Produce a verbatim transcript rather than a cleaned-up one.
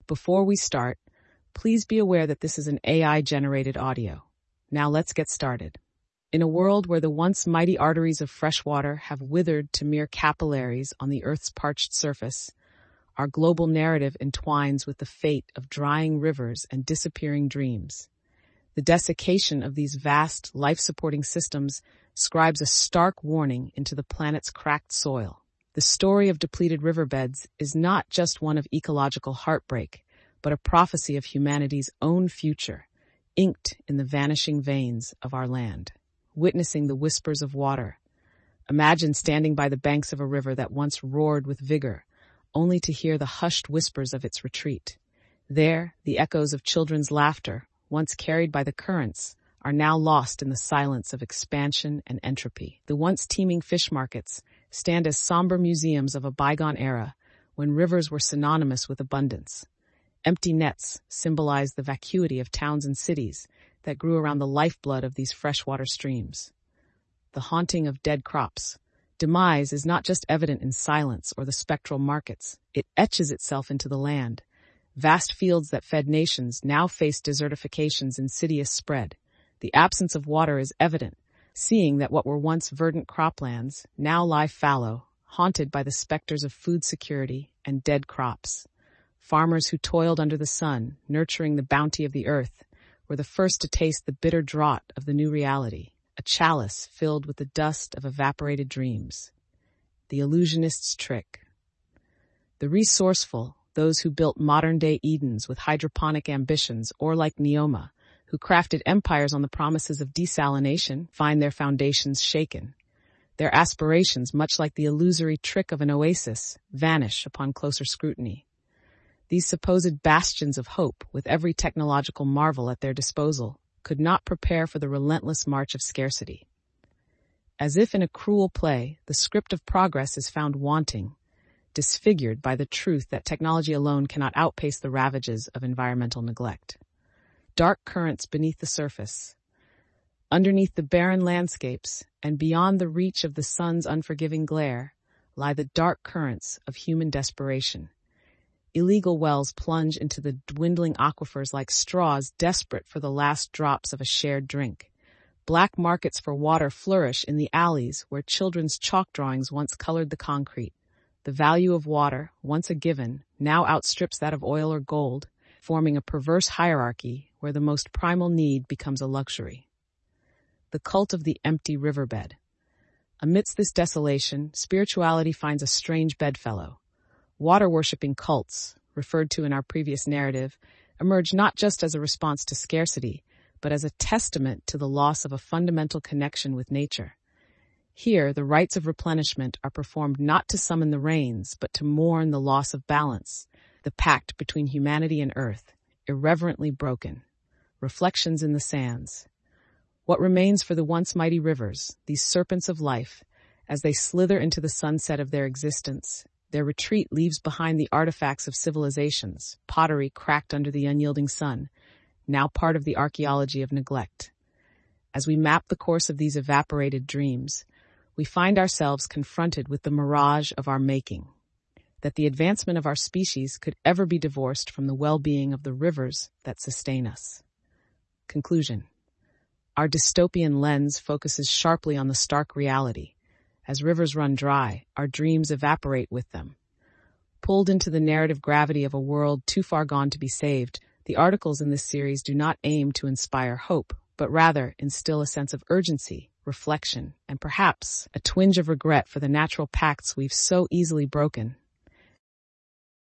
Before we start, please be aware that this is an A I-generated audio. Now let's get started. In a world where the once mighty arteries of fresh water have withered to mere capillaries on the Earth's parched surface, our global narrative entwines with the fate of drying rivers and disappearing dreams. The desiccation of these vast, life-supporting systems scribes a stark warning into the planet's cracked soil. The story of depleted riverbeds is not just one of ecological heartbreak, but a prophecy of humanity's own future, inked in the vanishing veins of our land. Witnessing the whispers of water. Imagine standing by the banks of a river that once roared with vigor, only to hear the hushed whispers of its retreat. There, the echoes of children's laughter, once carried by the currents, are now lost in the silence of expansion and entropy. The once teeming fish markets stand as somber museums of a bygone era when rivers were synonymous with abundance. Empty nets symbolize the vacuity of towns and cities that grew around the lifeblood of these freshwater streams. The haunting of dead crops. Demise is not just evident in silence or the spectral markets. It etches itself into the land. Vast fields that fed nations now face desertification's insidious spread. The absence of water is evident, seeing that what were once verdant croplands now lie fallow, haunted by the specters of food security and dead crops. Farmers who toiled under the sun, nurturing the bounty of the earth, were the first to taste the bitter draught of the new reality, a chalice filled with the dust of evaporated dreams. The illusionist's trick. The resourceful, those who built modern-day Edens with hydroponic ambitions, or like Neoma, who crafted empires on the promises of desalination, find their foundations shaken. Their aspirations, much like the illusory trick of an oasis, vanish upon closer scrutiny. These supposed bastions of hope, with every technological marvel at their disposal, could not prepare for the relentless march of scarcity. As if in a cruel play, the script of progress is found wanting, disfigured by the truth that technology alone cannot outpace the ravages of environmental neglect. Dark currents beneath the surface. Underneath the barren landscapes, and beyond the reach of the sun's unforgiving glare, lie the dark currents of human desperation. Illegal wells plunge into the dwindling aquifers like straws desperate for the last drops of a shared drink. Black markets for water flourish in the alleys where children's chalk drawings once colored the concrete. The value of water, once a given, now outstrips that of oil or gold, forming a perverse hierarchy where the most primal need becomes a luxury. The cult of the empty riverbed. Amidst this desolation, spirituality finds a strange bedfellow. Water-worshipping cults, referred to in our previous narrative, emerge not just as a response to scarcity, but as a testament to the loss of a fundamental connection with nature. Here, the rites of replenishment are performed not to summon the rains, but to mourn the loss of balance, the pact between humanity and earth, irreverently broken. Reflections in the sands. What remains for the once mighty rivers, these serpents of life, as they slither into the sunset of their existence? Their retreat leaves behind the artifacts of civilizations, pottery cracked under the unyielding sun, now part of the archaeology of neglect. As we map the course of these evaporated dreams, we find ourselves confronted with the mirage of our making, that the advancement of our species could ever be divorced from the well-being of the rivers that sustain us. Conclusion. Our dystopian lens focuses sharply on the stark reality. As rivers run dry, our dreams evaporate with them. Pulled into the narrative gravity of a world too far gone to be saved, the articles in this series do not aim to inspire hope, but rather instill a sense of urgency, reflection, and perhaps a twinge of regret for the natural pacts we've so easily broken.